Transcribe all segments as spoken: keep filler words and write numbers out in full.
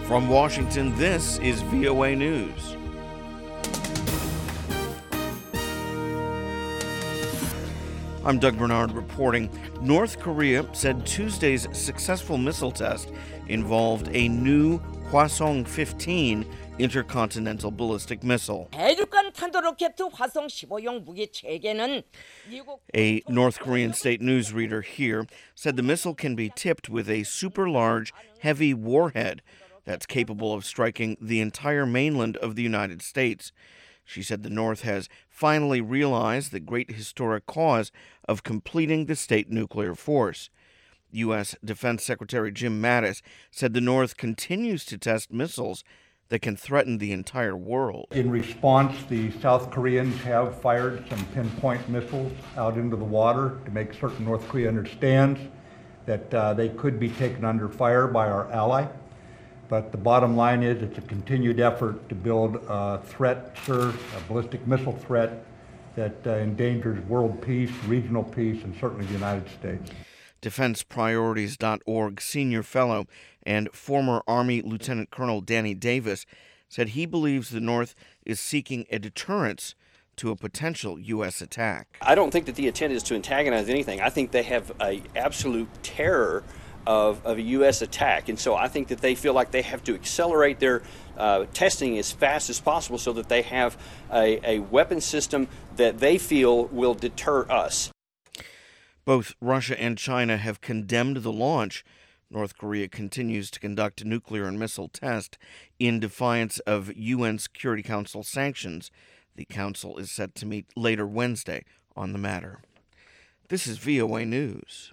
From Washington, this is V O A News. I'm Doug Bernard reporting. North Korea said Tuesday's successful missile test involved a new Hwasong fifteen intercontinental ballistic missile. 대륙간 탄도로켓 화성 십오용 무기 체계는 A North Korean state newsreader here said the missile can be tipped with a super-large, heavy warhead that's capable of striking the entire mainland of the United States. She said the North has finally realized the great historic cause of completing the state nuclear force. U S Defense Secretary Jim Mattis said the North continues to test missiles that can threaten the entire world. In response, the South Koreans have fired some pinpoint missiles out into the water to make certain North Korea understands that uh, they could be taken under fire by our ally. But the bottom line is it's a continued effort to build a threat, sir, a ballistic missile threat that uh, endangers world peace, regional peace, and certainly the United States. Defense Priorities dot org senior fellow and former Army Lieutenant Colonel Danny Davis said he believes the North is seeking a deterrence to a potential U S attack. I don't think that the intent is to antagonize anything. I think they have an absolute terror Of, of a U S attack, and so I think that they feel like they have to accelerate their uh, testing as fast as possible so that they have a, a weapon system that they feel will deter us. Both Russia and China have condemned the launch. North Korea continues to conduct nuclear and missile tests in defiance of U N Security Council sanctions. The council is set to meet later Wednesday on the matter. This is V O A News.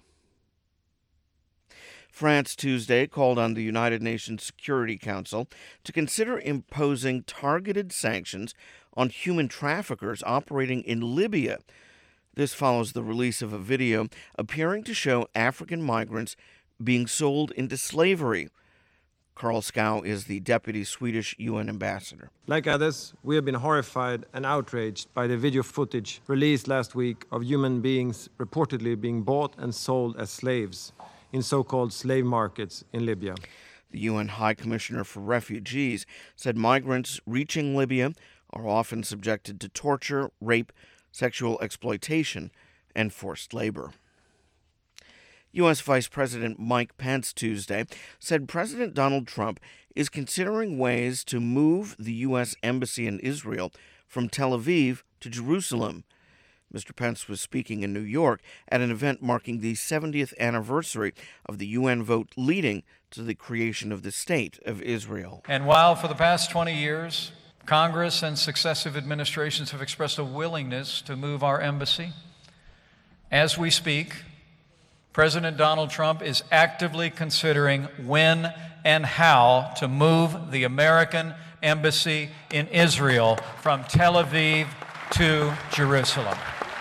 France Tuesday called on the United Nations Security Council to consider imposing targeted sanctions on human traffickers operating in Libya. This follows the release of a video appearing to show African migrants being sold into slavery. Karl Skau is the deputy Swedish U N ambassador. Like others, we have been horrified and outraged by the video footage released last week of human beings reportedly being bought and sold as slaves in so-called slave markets in Libya. The U N High Commissioner for Refugees said migrants reaching Libya are often subjected to torture, rape, sexual exploitation, and forced labor. U S Vice President Mike Pence Tuesday said President Donald Trump is considering ways to move the U S Embassy in Israel from Tel Aviv to Jerusalem. Mister Pence was speaking in New York at an event marking the seventieth anniversary of the U N vote leading to the creation of the State of Israel. And while for the past twenty years, Congress and successive administrations have expressed a willingness to move our embassy, as we speak, President Donald Trump is actively considering when and how to move the American embassy in Israel from Tel Aviv to Jerusalem.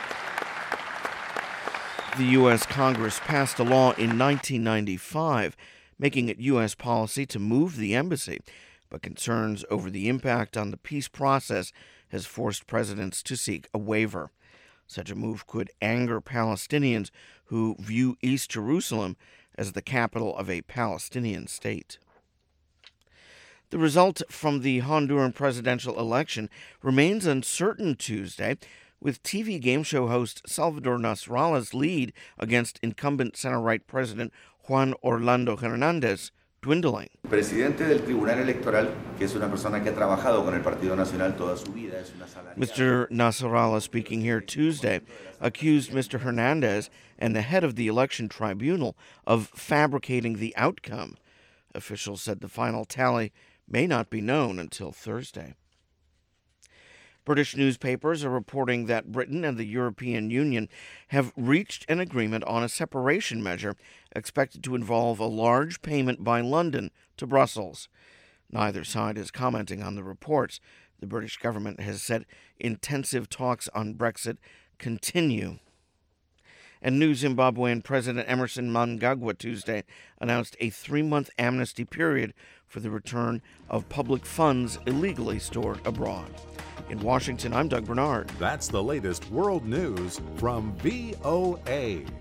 The U S Congress passed a law in nineteen ninety-five, making it U S policy to move the embassy, but concerns over the impact on the peace process has forced presidents to seek a waiver. Such a move could anger Palestinians who view East Jerusalem as the capital of a Palestinian state. The result from the Honduran presidential election remains uncertain Tuesday, with T V game show host Salvador Nasrallah's lead against incumbent center-right President Juan Orlando Hernández dwindling. Presidente del Tribunal Electoral, que es una persona que ha trabajado con el Partido Nacional toda su vida, es una salariada. Mister Nasrallah, speaking here Tuesday, accused Mister Hernández and the head of the election tribunal of fabricating the outcome. Officials said the final tally may not be known until Thursday. British newspapers are reporting that Britain and the European Union have reached an agreement on a separation measure expected to involve a large payment by London to Brussels. Neither side is commenting on the reports. The British government has said intensive talks on Brexit continue. And New Zimbabwean President Emerson Mnangagwa Tuesday announced a three-month amnesty period for the return of public funds illegally stored abroad. In Washington, I'm Doug Bernard. That's the latest world news from V O A.